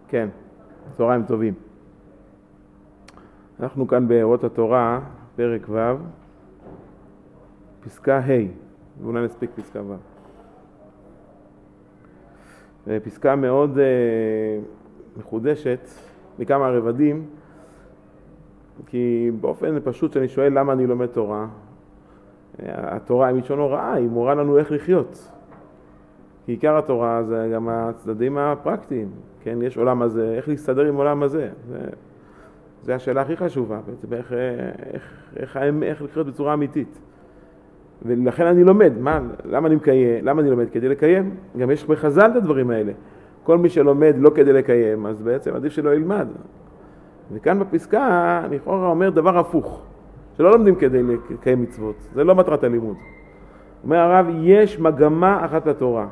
כן, צהריים טובים. אנחנו כאן באורות התורה, פרק ו', פסקה ה', ואולי נספיק פסקה ו'. פסקה מאוד מחודשת מכמה רבדים, כי באופן פשוט שאני שואל למה אני לומד תורה, התורה היא מלשון הוראה, היא מורה לנו איך לחיות. כי עיקר התורה זה גם הצדדים הפרקטיים, כן? יש עולם הזה, איך להסתדר עם עולם הזה. זה השאלה הכי חשובה, בעצם איך לחיות בצורה אמיתית. ולכן אני לומד, למה אני לומד? כדי לקיים. גם יש בחז"ל את הדברים האלה. כל מי שלומד לא כדי לקיים, אז בעצם עדיף שלא ילמד. וכאן בפסקה, לכאורה אומר דבר הפוך, שלא לומדים כדי לקיים מצוות. זה לא מטרת הלימוד. אומר הרב, יש מגמה אחת לתורה.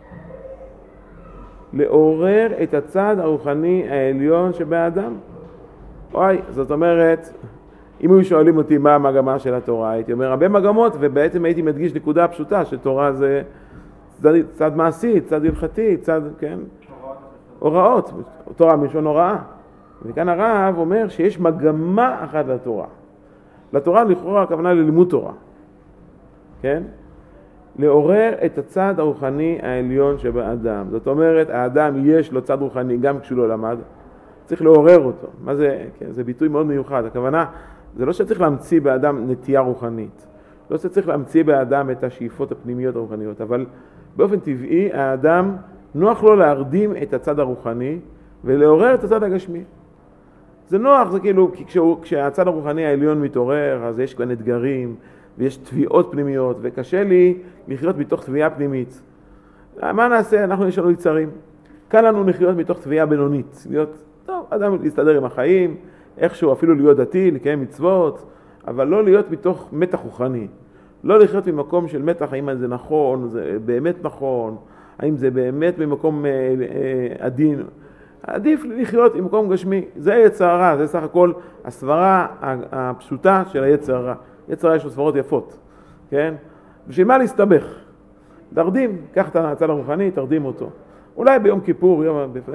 לעורר את הצד הרוחני העליון שבאדם. זאת אומרת, אם היו שואלים אותי מה המגמה של התורה, הייתי אומר הרבה מגמות, ובעצם הייתי מדגיש נקודה פשוטה, שתורה זה צד מעשי, צד הלכתי, צד, כן? הוראות. תורה מלשון הוראה. וכאן הרב אומר שיש מגמה אחת לתורה. לתורה לכאורה הכוונה ללימוד תורה. כן? לעורר את הצד הרוחני העליון שבאדם. זאת אומרת, האדם יש לו צד רוחני גם כשהוא לא למד, צריך לעורר אותו. מה זה? כן, זה ביטוי מאוד מיוחד. הכוונה, זה לא שצריך להמציא באדם נטייה רוחנית. לא שצריך להמציא באדם את השאיפות הפנימיות הרוחניות, אבל באופן טבעי האדם נוח לו להרדים את הצד הרוחני ולעורר את הצד הגשמי. זה נוח, זה כאילו, כי כשהצד הרוחני העליון מתעורר, אז יש כאן אתגרים, ויש תביעות פנימיות, וקשה לי לחיות מתוך תביעה פנימית. מה נעשה? אנחנו יש לנו יצרים. קל לנו לחיות מתוך תביעה בינונית. להיות, טוב, אדם להסתדר עם החיים, איכשהו אפילו להיות דתי, לקיים מצוות, אבל לא להיות מתוך מתח רוחני. לא לחיות ממקום של מתח, האם זה נכון, זה באמת נכון, האם זה באמת ממקום עדין. עדיף לחיות עם מקום גשמי. זה יצר הרע, זה סך הכל הסברה הפשוטה של היצר הרע. יצר הרע יש לו סברות יפות, כן? בשביל מה להסתבך? תרדים, קח את הצד הרוחני, תרדים אותו. אולי ביום כיפור,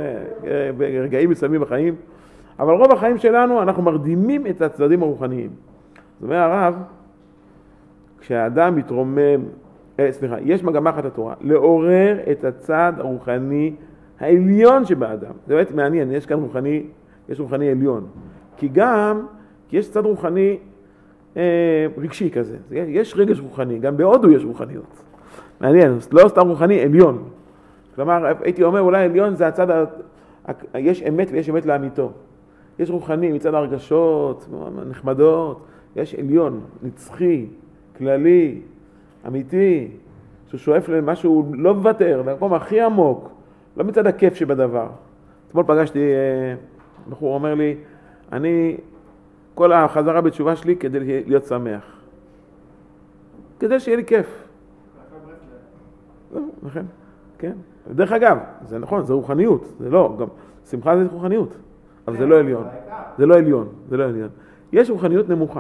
ברגעים מסוימים בחיים, אבל רוב החיים שלנו אנחנו מרדימים את הצדדים הרוחניים. זאת אומרת הרב, כשהאדם מתרומם, יש מגמה אחת לתורה, לעורר את הצד הרוחני העליון שבאדם. זה באמת מעניין, יש כאן רוחני עליון. כי יש צד רוחני רגשי כזה. יש רגש רוחני, גם בהודו יש רוחניות. מעניין, לא סתם רוחני, עליון. כלומר, הייתי אומר, אולי עליון זה הצד, יש אמת ויש אמת לאמיתו. יש רוחני מצד הרגשות, נחמדות, יש עליון, נצחי, כללי, אמיתי, ששואף למשהו לא מוותר, למקום הכי עמוק, לא מצד הכיף שבדבר. אתמול פגשתי, בחור אומר לי, כל החזרה בתשובה שלי כדי להיות שמח. כדי שיהיה לי כיף. נכון, כן. דרך אגב, זה נכון, זה רוחניות. זה לא, גם שמחה זה רוחניות. אבל זה לא עליון. זה לא עליון. יש רוחניות נמוכה.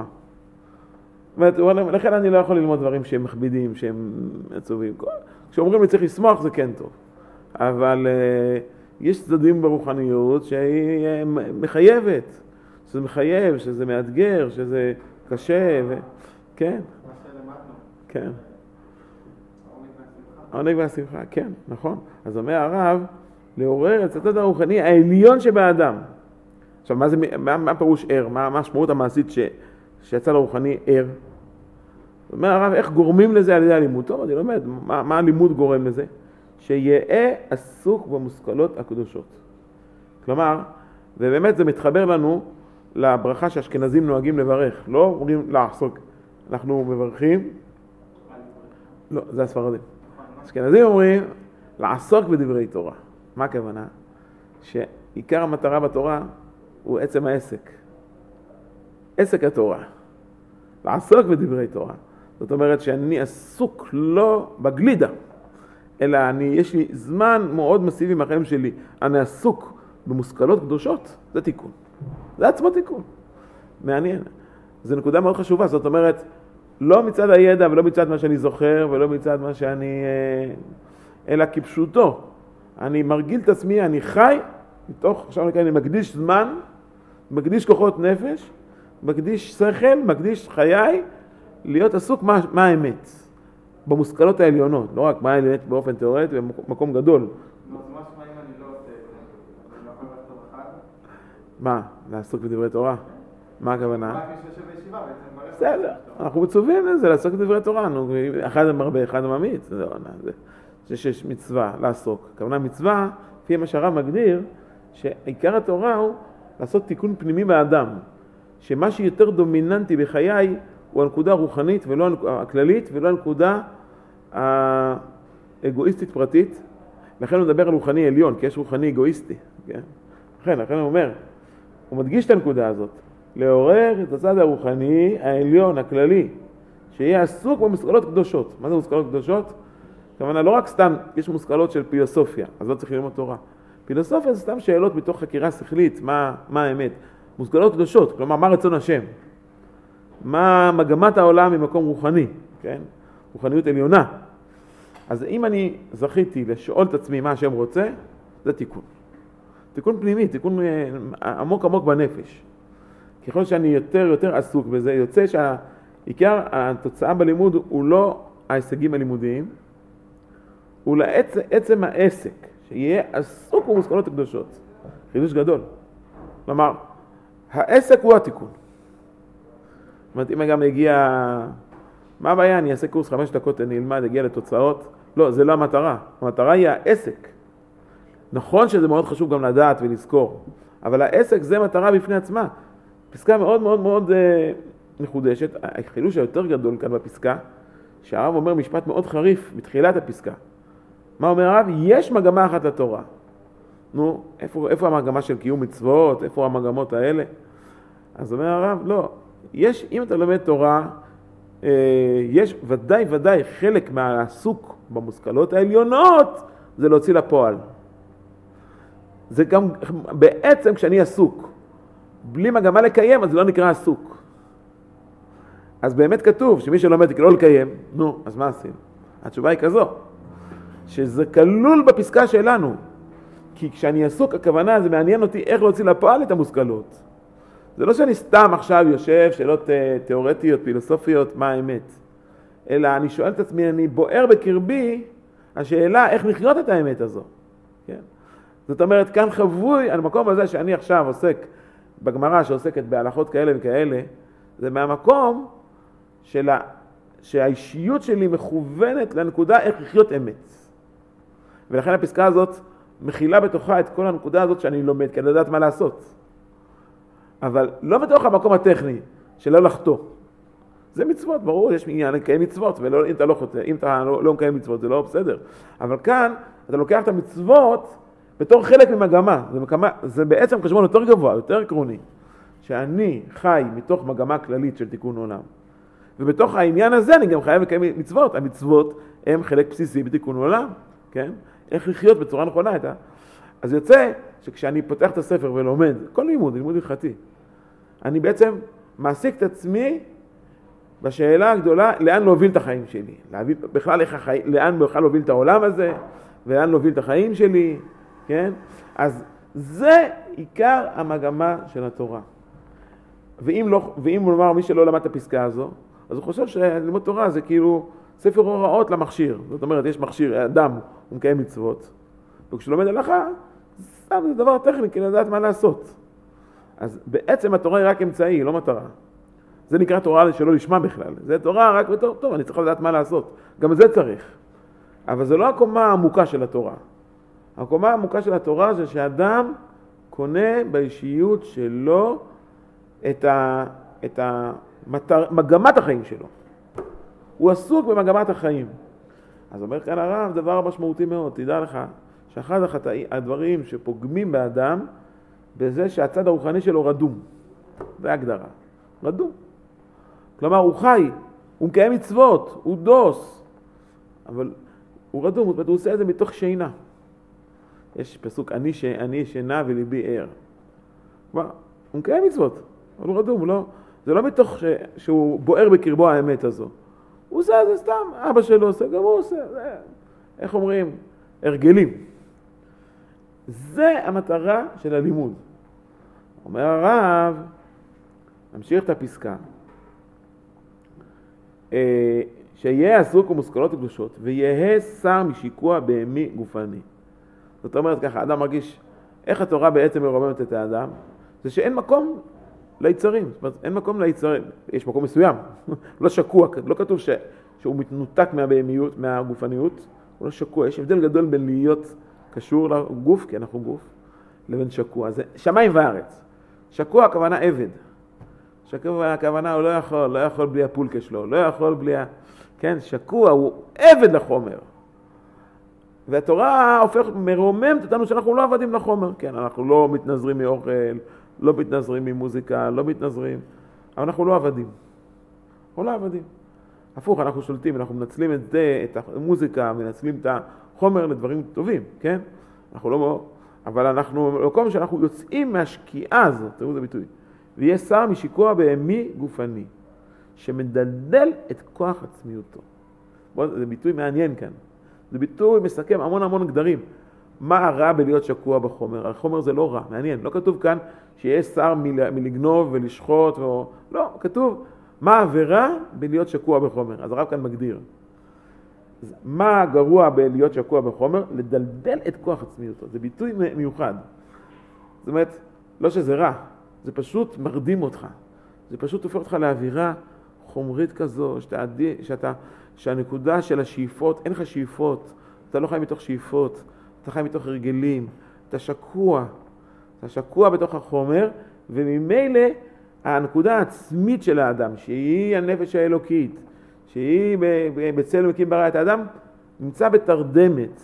לכן אני לא יכול ללמוד דברים שהם מכבידים, שהם עצובים. כשאומרים לי צריך לשמוח זה כן טוב. אבל יש צדדים ברוחניות שהיא מחייבת. שזה מחייב, שזה מאתגר, שזה קשה, כן. מה שלמדנו. כן. העונג והשמחה, כן, נכון. אז אומר הרב, לעורר את הצד הרוחני העליון שבאדם. עכשיו, מה פירוש ער? מה המשמעות המעשית שהצד הרוחני ער? אומר הרב, איך גורמים לזה על ידי הלימוד? טוב, אני לומד, מה הלימוד גורם לזה? שיהיה עסוק במושכלות הקדושות. כלומר, ובאמת זה מתחבר לנו לברכה שהאשכנזים נוהגים לברך. לא אומרים לעסוק. אנחנו מברכים. לא, זה הספרדים. האשכנזים אומרים לעסוק בדברי תורה. מה הכוונה? שעיקר המטרה בתורה הוא עצם העסק. עסק התורה. לעסוק בדברי תורה. זאת אומרת שאני עסוק לא בגלידה, אלא יש לי זמן מאוד מסיבי מהחיים שלי. אני עסוק במושכלות קדושות, זה תיקון. זה עצמו תיקון. מעניין. זו נקודה מאוד חשובה. זאת אומרת, לא מצד הידע ולא מצד מה שאני זוכר ולא מצד מה שאני... אלא כפשוטו. אני מרגיל את עצמי, אני חי מתוך, עכשיו אני מקדיש זמן, מקדיש כוחות נפש, מקדיש שכל, מקדיש חיי, להיות עסוק מה האמת. במושכלות העליונות, לא רק מה האמת באופן תיאורטי, במקום גדול. אז מה אם אני לא עושה את זה? אני לא יכול לעשות אחד? מה? לעסוק בדברי תורה? מה הכוונה? רק מי שיושב בישיבה בעצם. בסדר, אנחנו מצווים לזה, לעסוק בדברי תורה. אחד מרבה, אחד ממעיט. זה שיש מצווה לעסוק. הכוונה מצווה, לפי מה שהרב מגדיר, שעיקר התורה הוא לעשות תיקון פנימי באדם. שמה שיותר דומיננטי בחיי הוא הנקודה הרוחנית ולא הכללית ולא הנקודה האגואיסטית פרטית. לכן הוא מדבר על רוחני עליון, כי יש רוחני אגואיסטי. כן? לכן הוא אומר, הוא מדגיש את הנקודה הזאת. לעורר את הצד הרוחני העליון, הכללי, שיהיה עסוק במושכלות קדושות. מה זה מושכלות קדושות? כמובן, לא רק סתם, יש מושכלות של פילוסופיה, אז לא צריך ללמוד תורה. פילוסופיה זה סתם שאלות מתוך חקירה שכלית, מה האמת. מושכלות קדושות, כלומר, מה רצון השם? מה מגמת העולם ממקום רוחני, כן? רוחניות עליונה. אז אם אני זכיתי לשאול את עצמי מה השם רוצה, זה תיקון. תיקון פנימי, תיקון עמוק עמוק בנפש. ככל שאני יותר עסוק בזה, יוצא שהעיקר התוצאה בלימוד הוא לא ההישגים הלימודיים, הוא לעצם העסק, שיהיה עסוק במושכלות הקדושות. חידוש גדול. כלומר, העסק הוא התיקון. זאת אומרת, אם גם הגיע, מה הבעיה? אני אעשה קורס 5 דקות, אני אלמד, אגיע לתוצאות. לא, זה לא המטרה. המטרה היא העסק. נכון שזה מאוד חשוב גם לדעת ולזכור, אבל העסק זה מטרה בפני עצמה. פסקה מאוד מאוד מאוד מחודשת. החילוש היותר גדול כאן בפסקה, שהרב אומר משפט מאוד חריף בתחילת הפסקה. מה אומר הרב? יש מגמה אחת לתורה. נו, איפה המגמה של קיום מצוות? איפה המגמות האלה? אז אומר הרב, לא. יש, אם אתה לומד תורה, יש ודאי חלק מהעסוק במושכלות העליונות, זה להוציא לפועל. זה גם בעצם כשאני עסוק, בלי מגמה לקיים, אז זה לא נקרא עסוק. אז באמת כתוב שמי שלומד לא לקיים, נו, אז מה עשינו? התשובה היא כזו, שזה כלול בפסקה שלנו. כי כשאני עסוק, הכוונה, זה מעניין אותי איך להוציא לפועל את המושכלות. זה לא שאני סתם עכשיו יושב, שאלות תיאורטיות, פילוסופיות, מה האמת. אלא אני שואל את עצמי, אני בוער בקרבי, השאלה איך לחיות את האמת הזו. כן? זאת אומרת, כאן חבוי, המקום הזה שאני עכשיו עוסק בגמרא שעוסקת בהלכות כאלה וכאלה, זה מהמקום שהאישיות שלי מכוונת לנקודה איך לחיות אמת. ולכן הפסקה הזאת מכילה בתוכה את כל הנקודה הזאת שאני לומד, כדי לדעת מה לעשות. אבל לא בתוך המקום הטכני, שלא לחטוא. זה מצוות, ברור, יש עניין לקיים מצוות, ואם אתה לא חוטא, אם אתה לא מקיים מצוות, זה לא בסדר. אבל כאן, אתה לוקח את המצוות בתור חלק ממגמה. זה בעצם חשבון יותר גבוה, יותר עקרוני, שאני חי מתוך מגמה כללית של תיקון עולם. ובתוך העניין הזה אני גם חייב לקיים מצוות. המצוות הם חלק בסיסי בתיקון עולם, כן? איך לחיות בצורה נכונה הייתה. אז יוצא שכשאני פותח את הספר ולומד, כל לימוד הלכתי, אני בעצם מעסיק את עצמי בשאלה הגדולה, לאן להוביל את החיים שלי. בכלל, לאן בכלל להוביל את העולם הזה, ולאן להוביל את החיים שלי, כן? אז זה עיקר המגמה של התורה. ואם נאמר מי שלא למד את הפסקה הזו, אז הוא חושב שללמוד תורה זה כאילו ספר הוראות למכשיר. זאת אומרת, יש מכשיר, אדם, הוא מקיים מצוות. וכשלומד הלכה, סתם זה דבר טכני, כי לדעת מה לעשות. אז בעצם התורה היא רק אמצעי, היא לא מטרה. זה נקרא תורה שלא לשמה בכלל. זה תורה רק בתור, טוב, אני צריך לדעת מה לעשות. גם זה צריך. אבל זה לא הקומה העמוקה של התורה. הקומה העמוקה של התורה זה שאדם קונה באישיות שלו את מגמת החיים שלו. הוא עסוק במגמת החיים. אז אומר כאן הרב, דבר משמעותי מאוד. תדע לך שאחד הדברים שפוגמים באדם, בזה שהצד הרוחני שלו רדום. זה הגדרה. רדום. כלומר, הוא חי, הוא מקיים מצוות, הוא דוס. אבל הוא רדום, הוא עושה את זה מתוך שינה. יש פסוק, אני שינה וליבי ער. כלומר, הוא מקיים מצוות, אבל הוא רדום, זה לא מתוך שהוא בוער בקרבו האמת הזו. הוא עושה את זה סתם, אבא שלו עושה, גם הוא עושה, איך אומרים? הרגלים. זה המטרה של הלימוד. אומר הרב, נמשיך את הפסקה, שיהיה עסוק ומושכלות וקדושות, ויהיה שר משיקוע בהמי גופני. זאת אומרת ככה, האדם מרגיש, איך התורה בעצם מרוממת את האדם? זה שאין מקום ליצרים, זאת אומרת, אין מקום ליצרים, יש מקום מסוים, לא שקוע, לא כתוב שהוא מתנותק מהבהמיות, מהגופניות, הוא לא שקוע, יש הבדל גדול בין להיות קשור לגוף, כי אנחנו גוף, לבין שקוע, זה שמיים וארץ. שקוע הכוונה עבד, שקוע הכוונה הוא לא יכול בלי הפולקה שלו, לא יכול בלי, כן, שקוע הוא עבד לחומר. והתורה מרוממת אותנו שאנחנו לא עבדים לחומר, כן, אנחנו לא מתנזרים מאוכל, לא מתנזרים ממוזיקה, לא מתנזרים, אבל אנחנו לא עבדים. אנחנו לא עבדים. הפוך, אנחנו שולטים, אנחנו מנצלים את זה, את המוזיקה, מנצלים את החומר לדברים טובים, כן? אנחנו לא, אבל אנחנו, במקום שאנחנו יוצאים מהשקיעה הזאת, תראו את הביטוי, ויהיה שר משיקוע בהמי גופני, שמדלדל את כוח עצמיותו. זה ביטוי מעניין כאן. זה ביטוי מסכם המון גדרים. מה הרע בלהיות שקוע בחומר? החומר זה לא רע, מעניין. לא כתוב כאן שיש שר מלגנוב ולשחוט, לא, כתוב מה העבירה בלהיות שקוע בחומר. אז הרב כאן מגדיר. מה גרוע בלהיות שקוע בחומר? לדלדל את כוח עצמיותו. זה ביטוי מיוחד. זאת אומרת, לא שזה רע, זה פשוט מרדים אותך. זה פשוט הופך אותך לאווירה חומרית כזו, שהנקודה של השאיפות, אין לך שאיפות, אתה לא חי מתוך שאיפות, אתה חי מתוך הרגלים, אתה שקוע בתוך החומר, וממילא הנקודה העצמית של האדם, שהיא הנפש האלוקית, שהיא בצלם אלוקים ברא את האדם, נמצא בתרדמת.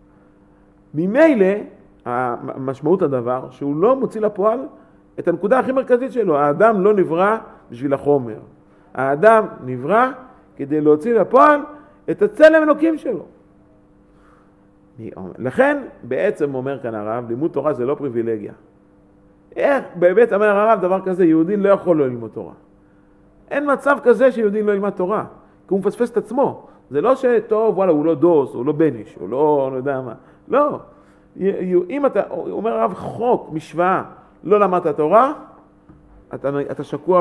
ממילא, המשמעות הדבר, שהוא לא מוציא לפועל את הנקודה הכי מרכזית שלו. האדם לא נברא בשביל החומר. האדם נברא כדי להוציא לפועל את הצלם אלוקים שלו. לכן בעצם אומר כאן הרב, לימוד תורה זה לא פריבילגיה. איך באמת אומר הרב דבר כזה, יהודי לא יכול לא ללמוד תורה. אין מצב כזה שיהודי לא ילמד תורה, כי הוא מפספס את עצמו. זה לא שטוב, וואלה, הוא לא דוס, הוא לא בניש, הוא לא יודע מה. לא. אם אתה, אומר הרב, חוק, משוואה, לא למדת תורה, אתה שקוע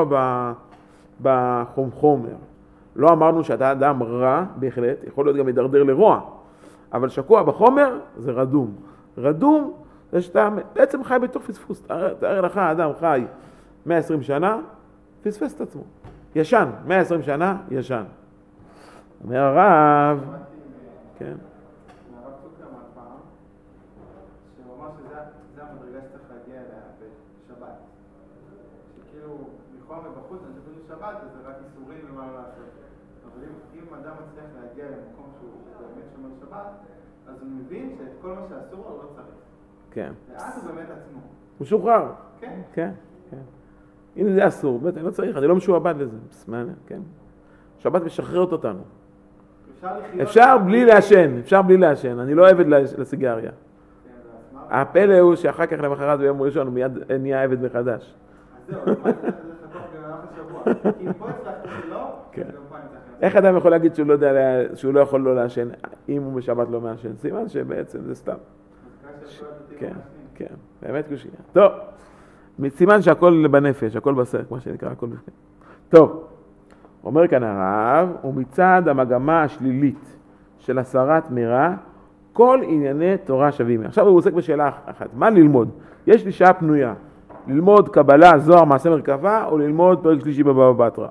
בחומר. לא אמרנו שאתה אדם רע, בהחלט, יכול להיות גם מדרדר לרוע, אבל שקוע בחומר זה רדום. רדום זה שאתה בעצם חי בתוך פספוס. תאר לך, האדם חי 120 שנה, פספס את עצמו. ישן, 120 שנה, ישן. אומר הרב, כן. הרב צוקר אמר פעם, שהוא אמר שזה המדרגה שצריך להגיע אליה בשבת. שכאילו, לכאורה מבחוץ, אני חושב שבת, אז זה רק איסורים ומה לא לעשות. אבל אם אדם מצליח להגיע למקום שהוא באמת שומר שבת, אז הוא מבין שאת כל מה שאסור לו לא צריך. כן. ואז הוא באמת עצמו. הוא שוחרר. כן. כן, כן. אם זה אסור, באמת, אני לא צריך, אני לא משועבד לזה. כן. שבת משחררת אותנו. אפשר בלי לעשן, אני לא עבד לסיגריה. הפלא הוא שאחר כך למחרת ביום ראשון הוא מיד נהיה עבד מחדש. אז זהו, מה זה חתוך במהלך השבוע? כי פה הצלחתי שלא, כן. איך אדם יכול להגיד שהוא לא יכול לא לעשן, אם הוא בשבת לא מעשן? סימן שבעצם זה סתם. כן, כן, באמת קושיה. טוב, סימן שהכל בנפש, הכל בסר, כמו שנקרא, הכל בפנים. טוב. אומר כאן הרב, ומצד המגמה השלילית של הסרת מרע, כל ענייני תורה שווים. עכשיו הוא עוסק בשאלה אחת, מה ללמוד? יש לי שעה פנויה, ללמוד קבלה, זוהר, מעשה מרכבה, או ללמוד פרק שלישי בבבא בתרא.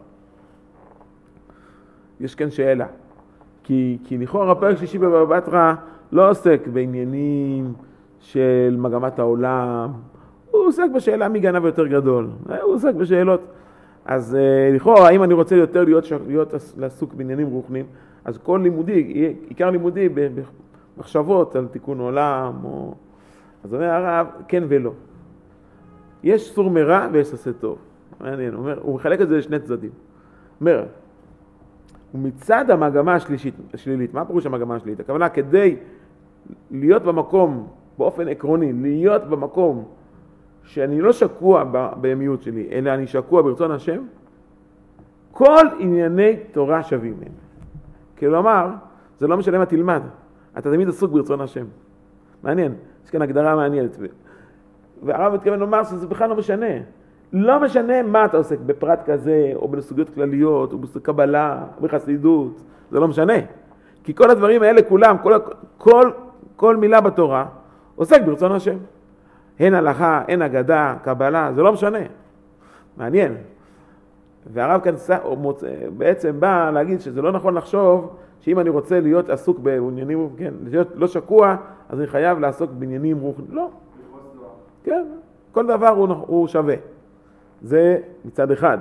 יש כאן שאלה, כי לכאורה פרק שלישי בבבא בתרא לא עוסק בעניינים של מגמת העולם, הוא עוסק בשאלה מי גנב יותר גדול, הוא עוסק בשאלות. אז לכאורה, אם אני רוצה יותר להיות לעסוק בעניינים רוחניים, אז כל לימודי, עיקר לימודי במחשבות על תיקון עולם, אז אומר הרב, כן ולא. יש סור מרע ויש עשה טוב. מעניין, הוא מחלק את זה לשני צדדים. אומר, ומצד המגמה השלילית, מה פירוש המגמה השלילית? הכוונה, כדי להיות במקום, באופן עקרוני, להיות במקום, שאני לא שקוע בימיות שלי, אלא אני שקוע ברצון השם, כל ענייני תורה שווים מהם. כלומר, זה לא משנה מה תלמד, אתה תמיד עסוק ברצון השם. מעניין, יש כאן הגדרה מעניינת. והרב מתכוון לומר שזה בכלל לא משנה. לא משנה מה אתה עוסק, בפרט כזה, או בסוגיות כלליות, או בקבלה, או בחסידות, זה לא משנה. כי כל הדברים האלה כולם, כל מילה בתורה, עוסק ברצון השם. הן הלכה, הן אגדה, קבלה, זה לא משנה. מעניין. והרב כאן בעצם בא להגיד שזה לא נכון לחשוב שאם אני רוצה להיות עסוק בעניינים, כן, להיות לא שקוע, אז אני חייב לעסוק בעניינים רוחניים. לא. כן, כל דבר הוא שווה. זה מצד אחד.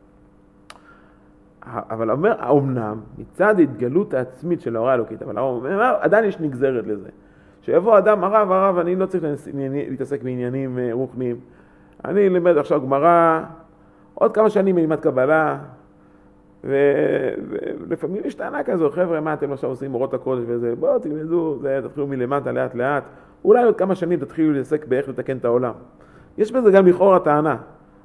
אבל אומר, האומנם, מצד התגלות העצמית של ההוראה האלוקית, אבל אומר, עדיין יש נגזרת לזה. שיבוא אדם, הרב, אני לא צריך להתעסק בעניינים רוחניים. אני למד עכשיו גמרא, עוד כמה שנים מלמד קבלה, ולפעמים יש טענה כזו, חבר'ה, מה אתם עכשיו עושים אורות הקודש וזה, בואו תלמדו, תתחילו מלמטה לאט לאט, אולי עוד כמה שנים תתחילו להתעסק באיך לתקן את העולם. יש בזה גם לכאורה טענה,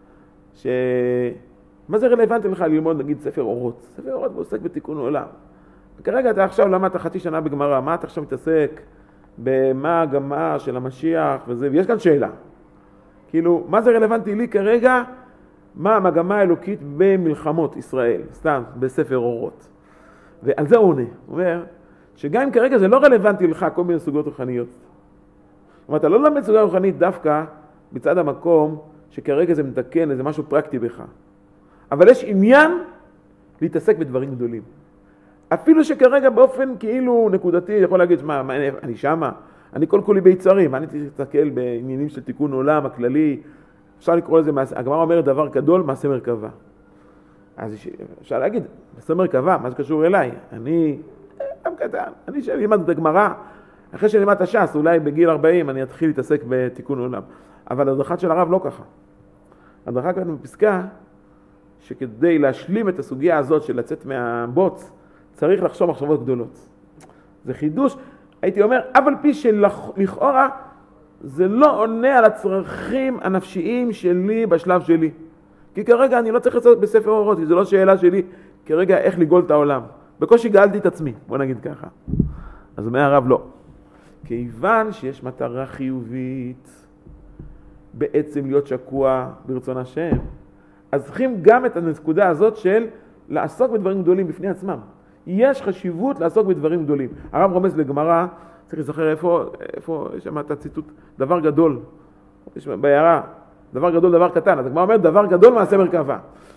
מה זה רלוונטי לך ללמוד נגיד ספר אורות? ספר אורות עוסק בתיקון עולם. וכרגע אתה עכשיו למדת חצי שנה בגמרא, מה אתה עכשיו מתעסק במה הגמרא של המשיח וזה, ויש כאן שאלה. כאילו, מה זה רלוונטי לי כרגע? מה המגמה האלוקית במלחמות ישראל, סתם, בספר אורות. ועל זה הוא עונה. הוא אומר, שגם אם כרגע זה לא רלוונטי לך כל מיני סוגיות רוחניות. זאת אומרת, אתה לא למד סוגיה רוחנית דווקא בצד המקום שכרגע זה מתקן איזה משהו פרקטי בך. אבל יש עניין להתעסק בדברים גדולים. אפילו שכרגע באופן כאילו נקודתי, יכול להגיד, מה, אני שמה, אני כל כולי ביצרים, אני צריך להסתכל בעניינים של תיקון עולם הכללי, אפשר לקרוא לזה, הגמרא אומרת דבר גדול, מעשה מרכבה. אז אפשר להגיד, מעשה מרכבה, מה זה קשור אליי? אני גם קטן, אני שלמד את הגמרא, אחרי שלמד את הש"ס, אולי בגיל 40 אני אתחיל להתעסק בתיקון עולם. אבל הדרכה של הרב לא ככה. הדרכה כאן בפסקה, שכדי להשלים את הסוגיה הזאת של לצאת מהבוץ, צריך לחשוב מחשבות גדולות. זה חידוש, הייתי אומר, אבל פי שלכאורה, זה לא עונה על הצרכים הנפשיים שלי בשלב שלי. כי כרגע אני לא צריך לעשות בספר אורות, זו לא שאלה שלי כרגע איך לגאול את העולם. בקושי גאלתי את עצמי, בוא נגיד ככה. אז אומר הרב לא. כיוון שיש מטרה חיובית בעצם להיות שקוע ברצון השם, אז צריכים גם את הנקודה הזאת של לעסוק בדברים גדולים בפני עצמם. יש חשיבות לעסוק בדברים גדולים. הרב רומז לגמרא, צריך לזכר איפה יש שם את הציטוט, דבר גדול, יש בהערה, דבר גדול, דבר קטן, אז הגמרא אומר דבר גדול מעשה מרכבה.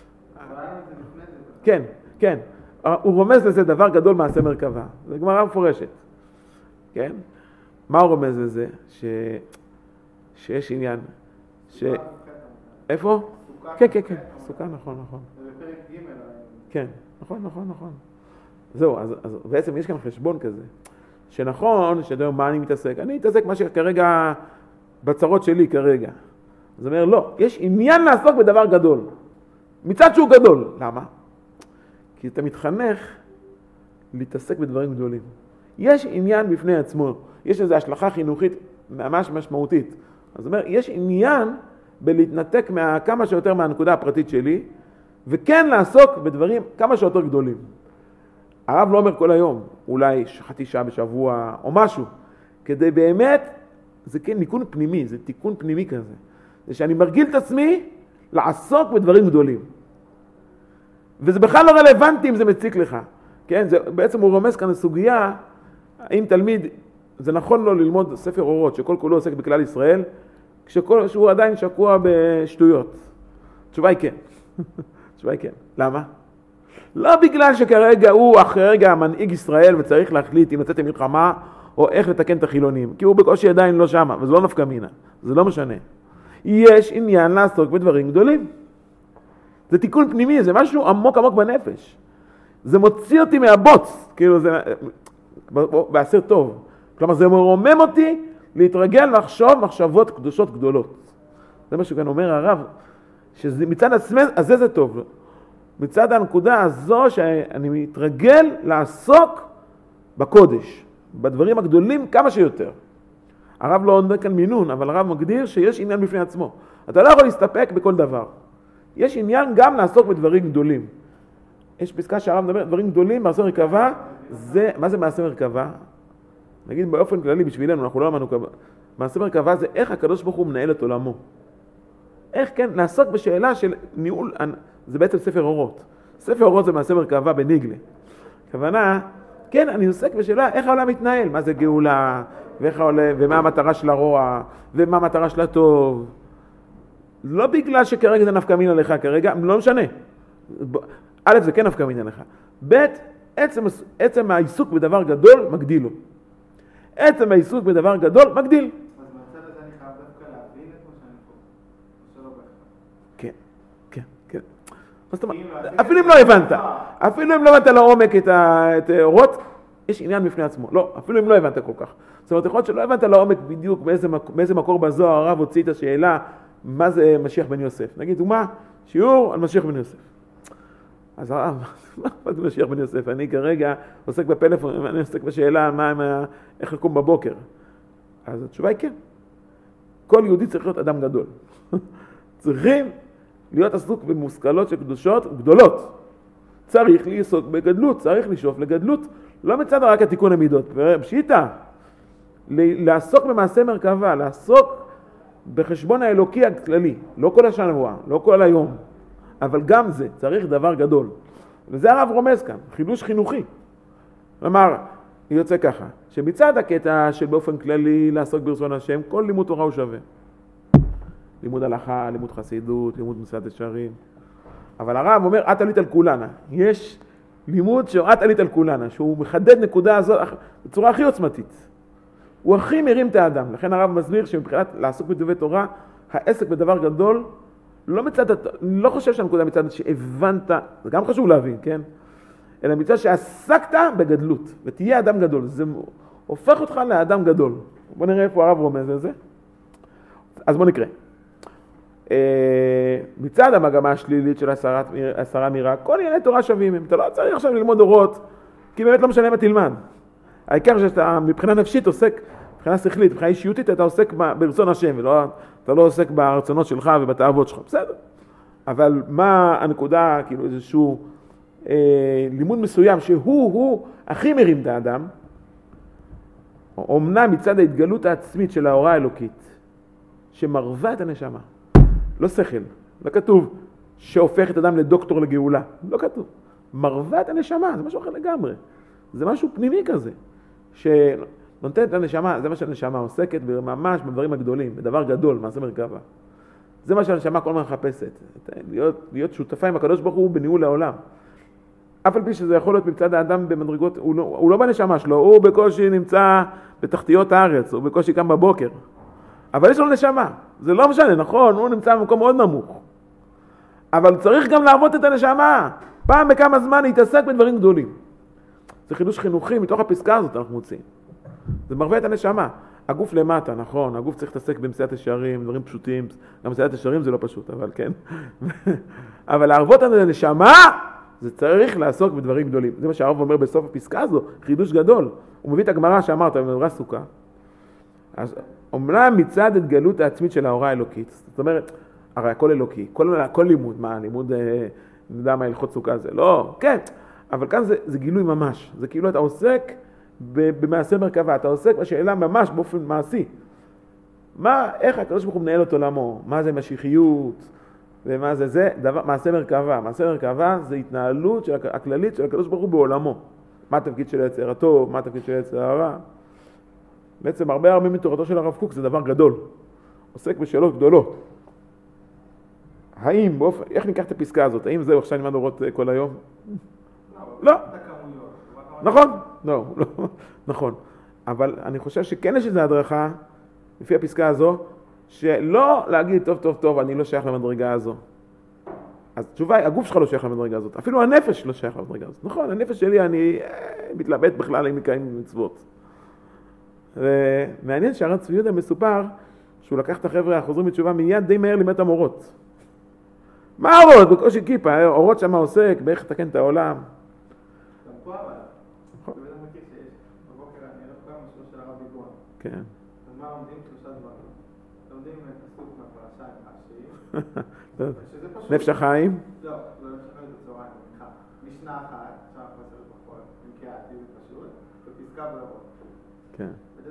כן, כן, הוא רומז לזה דבר גדול מעשה מרכבה, זה גמרא מפורשת, כן? מה הוא רומז לזה? שיש עניין, איפה? כן, כן, כן, סוכה, נכון. זה בפרק ג' כן, נכון. זהו, אז בעצם יש כאן חשבון כזה. שנכון, שאתה אומר, מה אני מתעסק? אני מתעסק מה שכרגע, בצרות שלי כרגע. זאת אומרת, לא, יש עניין לעסוק בדבר גדול. מצד שהוא גדול. למה? כי אתה מתחנך להתעסק בדברים גדולים. יש עניין בפני עצמו. יש איזו השלכה חינוכית ממש משמעותית. זאת אומרת, יש עניין בלהתנתק כמה שיותר מהנקודה הפרטית שלי, וכן לעסוק בדברים כמה שיותר גדולים. הרב לא אומר כל היום, אולי חצי שעה בשבוע או משהו, כדי באמת, זה כן תיקון פנימי, זה תיקון פנימי כזה. זה שאני מרגיל את עצמי לעסוק בדברים גדולים. וזה בכלל לא רלוונטי אם זה מציק לך. כן, זה, בעצם הוא רומז כאן לסוגיה, האם תלמיד, זה נכון לו ללמוד ספר אורות, שכל כולו עוסק בכלל ישראל, שהוא עדיין שקוע בשטויות. התשובה היא כן. התשובה היא כן. למה? לא בגלל שכרגע הוא כרגע המנהיג ישראל וצריך להחליט אם לצאת למלחמה או איך לתקן את החילונים, כי הוא בקושי עדיין לא שמה, וזה לא נפקא מינה, זה לא משנה. יש עניין לעסוק בדברים גדולים. זה תיקון פנימי, זה משהו עמוק בנפש. זה מוציא אותי מהבוץ, כאילו זה בעשר טוב. כלומר זה מרומם אותי להתרגל לחשוב מחשבות קדושות גדולות. זה מה שכאן אומר הרב, שמצד עצמי, אז זה טוב. מצד הנקודה הזו שאני מתרגל לעסוק בקודש, בדברים הגדולים כמה שיותר. הרב לא עונה כאן מינון, אבל הרב מגדיר שיש עניין בפני עצמו. אתה לא יכול להסתפק בכל דבר. יש עניין גם לעסוק בדברים גדולים. יש פסקה שהרב מדבר, דברים גדולים, מעשה מרכבה, מה זה מעשה מרכבה? נגיד באופן כללי בשבילנו, אנחנו לא למדנו מעשה מרכבה זה איך הקדוש ברוך הוא מנהל את עולמו. איך כן, לעסוק בשאלה של ניהול, זה בעצם ספר אורות. ספר אורות זה מעשה מרכבה בניגלה. הכוונה, כן, אני עוסק בשאלה איך העולם מתנהל, מה זה גאולה, ואיך העולם, ומה המטרה של הרוע, ומה המטרה של הטוב. לא בגלל שכרגע זה נפקא מינה לך, כרגע, לא משנה. א', זה כן נפקא מינה לך. ב', עצם העיסוק בדבר גדול מגדיל לו. עצם העיסוק בדבר גדול מגדיל. אז מהצד הזה אני חייב דווקא להבין את מה שאני פה. שלא בהכרח. כן. אפילו אם לא הבנת, אפילו אם לא הבנת לעומק את אורות, יש עניין בפני עצמו. לא, אפילו אם לא הבנת כל כך. זאת אומרת, יכול להיות שלא הבנת לעומק בדיוק באיזה מקור בזוהר הרב הוציא את השאלה מה זה משיח בן יוסף. נגיד, דוגמה, שיעור על משיח בן יוסף. אז הרב, מה זה משיח בן יוסף? אני כרגע עוסק בפלאפון, אני עוסק בשאלה איך לקום בבוקר. אז התשובה היא כן. כל יהודי צריך להיות אדם גדול. צריכים להיות עסוק במושכלות של קדושות גדולות. צריך לעסוק בגדלות, צריך לשאוף לגדלות. לא מצד רק התיקון המידות. פשיטה, לעסוק במעשה מרכבה, לעסוק בחשבון האלוקי הכללי. לא כל השבוע, לא כל היום. אבל גם זה, צריך דבר גדול. וזה הרב רומז כאן, חידוש חינוכי. כלומר, היא יוצא ככה, שמצד הקטע של באופן כללי לעסוק ברצון השם, כל לימוד תורה הוא שווה. לימוד הלכה, לימוד חסידות, לימוד מסילת ישרים. אבל הרב אומר, את עלית על כולנה. יש לימוד שאת עלית על כולנה, שהוא מחדד נקודה הזאת בצורה הכי עוצמתית. הוא הכי מרים את האדם. לכן הרב מסביר שמבחינת לעסוק בדברי תורה, העסק בדבר גדול, לא חושב שהנקודה מצד שהבנת, זה גם חשוב להבין, כן? אלא מצד שעסקת בגדלות, ותהיה אדם גדול. זה הופך אותך לאדם גדול. בוא נראה איפה הרב רומז לזה. אז בוא נקרא. מצד המגמה השלילית של הסרה מירה, כל ענייני תורה שווים הם. אתה לא צריך עכשיו ללמוד אורות, כי באמת לא משנה מה תלמד. העיקר שאתה מבחינה נפשית עוסק, מבחינה שכלית, מבחינה אישיותית, אתה עוסק ברצון השם, אתה לא עוסק ברצונות שלך ובתאוות שלך, בסדר. אבל מה הנקודה, כאילו איזשהו לימוד מסוים שהוא הכי מרים את האדם, אומנם מצד ההתגלות העצמית של ההוראה האלוקית, שמרווה את הנשמה. לא שכל, לא כתוב שהופך את אדם לדוקטור לגאולה, לא כתוב. מרווה את הנשמה, זה משהו אחר לגמרי. זה משהו פנימי כזה, שנותן את הנשמה, זה מה שהנשמה עוסקת ממש בדברים הגדולים, בדבר גדול, מעשה מרכבה. זה מה שהנשמה כל הזמן מחפשת, להיות שותפה עם הקדוש ברוך הוא בניהול העולם. אף על פי שזה יכול להיות מצד האדם במדרגות, הוא לא בנשמה שלו, הוא בקושי נמצא בתחתיות הארץ, הוא בקושי קם בבוקר. אבל יש לו נשמה, זה לא משנה, נכון, הוא נמצא במקום מאוד נמוך. אבל צריך גם לעבוד את הנשמה, פעם בכמה זמן להתעסק בדברים גדולים. זה חידוש חינוכי, מתוך הפסקה הזאת אנחנו מוצאים. זה מרווה את הנשמה. הגוף למטה, נכון, הגוף צריך להתעסק במסילת ישרים, דברים פשוטים, גם מסילת ישרים זה לא פשוט, אבל כן. אבל לערבות את הנשמה, זה צריך לעסוק בדברים גדולים. זה מה שהרב אומר בסוף הפסקה הזו, חידוש גדול. הוא מביא את הגמרא שאמרת, במדרש סוכה. אז אומנם מצד התגלות העצמית של ההוראה האלוקית, זאת אומרת, הרי הכל אלוקי, כל לימוד, מה, לימוד, נדע מה הלכות סוכה זה, לא, כן, אבל כאן זה גילוי ממש, זה כאילו אתה עוסק במעשה מרכבה, אתה עוסק בשאלה ממש באופן מעשי. איך הקדוש ברוך הוא מנהל את עולמו, מה זה משיחיות, ומה זה דבר, מעשה מרכבה. מעשה מרכבה זה התנהלות הכללית של הקדוש ברוך הוא בעולמו. מה התפקיד של היצר הטוב, מה התפקיד של היצר הרע. בעצם הרבה מתורתו של הרב קוק זה דבר גדול. עוסק בשאלות גדולות. האם, איך ניקח את הפסקה הזאת? האם זהו עכשיו נלמד אורות כל היום? לא. נכון? לא, נכון. אבל אני חושב שכן יש איזו הדרכה, לפי הפסקה הזו, שלא להגיד טוב, אני לא שייך למדרגה הזו. אז תשובה היא, הגוף שלך לא שייך למדרגה הזאת. אפילו הנפש לא שייך למדרגה הזאת. נכון, הנפש שלי, אני מתלבט בכלל אם מקיים מצוות. ומעניין שהרב צבי יהודה מסופר שהוא לקח את החבר'ה החוזרים בתשובה מיד די מהר לימד אורות. מה אורות? בקושי כיפה, אורות שמה עוסק, באיך לתקן את העולם. גם פה אבל, זה בטח מכיר שיש, בבוקר אני הולך פעם משהו של הרב ביגון. כן. אז מה לומדים? 3 דברים. לומדים פסוק מהפרשה עם רש"י. נפש החיים? לא, לא נפש החיים בצהריים, משנה אחת, עכשיו אנחנו נעשה בפחות, עם קריאה עתידית פשוט, ופסקה באורות. כן. ותדע,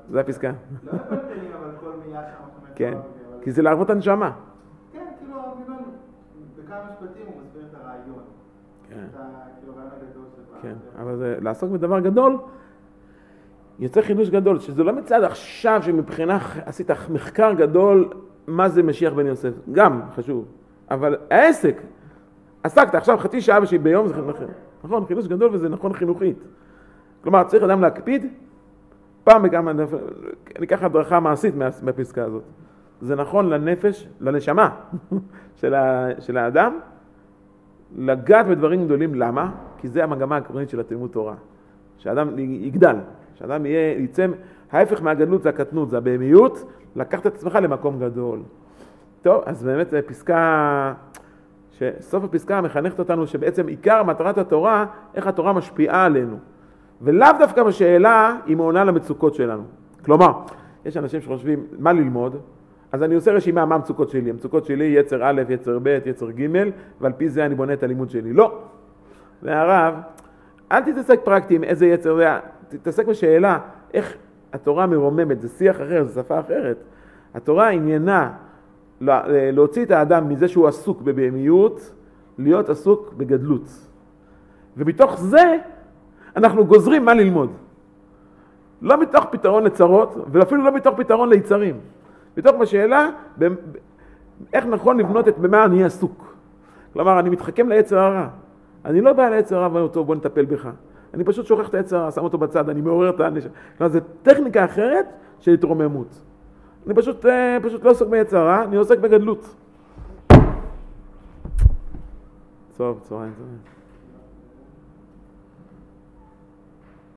זה הפסקה. לא לפלפלים, אבל כל מילה שם. כן, כי זה לערבות הנשמה. כן, כאילו, בכמה משפטים הוא מסביר את הרעיון. כן. את כאילו רעיון הגדול שלך. כן, אבל זה לעסוק בדבר גדול, יוצא חידוש גדול, שזה לא מצד עכשיו שמבחינה עשית מחקר גדול, מה זה משיח בן יוסף, גם חשוב, אבל העסק, עסקת עכשיו חצי שעה ביום, זה נכון, חידוש גדול וזה נכון חינוכית. כלומר, צריך אדם להקפיד, פעם בכמה, ניקח הדרכה מעשית מהפסקה הזאת. זה נכון לנפש, לנשמה של האדם, לגעת בדברים גדולים, למה? כי זה המגמה העקרונית של התלמוד תורה. שהאדם יגדל, שהאדם יצא, ההפך מהגדלות זה הקטנות, זה הבהמיות, לקחת את עצמך למקום גדול. טוב, אז באמת זה פסקה, שסוף הפסקה מחנכת אותנו שבעצם עיקר מטרת התורה, איך התורה משפיעה עלינו. ולאו דווקא בשאלה היא עונה למצוקות שלנו. כלומר, יש אנשים שחושבים מה ללמוד, אז אני עושה רשימה מה המצוקות שלי. המצוקות שלי יצר א', יצר ב', יצר ג', ועל פי זה אני בונה את הלימוד שלי. לא. והרב, אל תתעסק פרקטי עם איזה יצר זה, תתעסק בשאלה איך התורה מרוממת, זה שיח אחר, זה שפה אחרת. התורה עניינה להוציא את האדם מזה שהוא עסוק בבהמיות, להיות עסוק בגדלות. ומתוך זה אנחנו גוזרים מה ללמוד. לא מתוך פתרון לצרות, ואפילו לא מתוך פתרון ליצרים. מתוך בשאלה, איך נכון לבנות את במה אני עסוק. כלומר, אני מתחכם ליצר הרע. אני לא בא ליצר הרע ואומר, טוב, בוא נטפל בך. אני פשוט שוכח את היצר הרע, שם אותו בצד, אני מעורר את האנש. כלומר, זו טכניקה אחרת של התרוממות. אני פשוט לא עוסק ביצר הרע, אני עוסק בגדלות. טוב, צהריים טובים.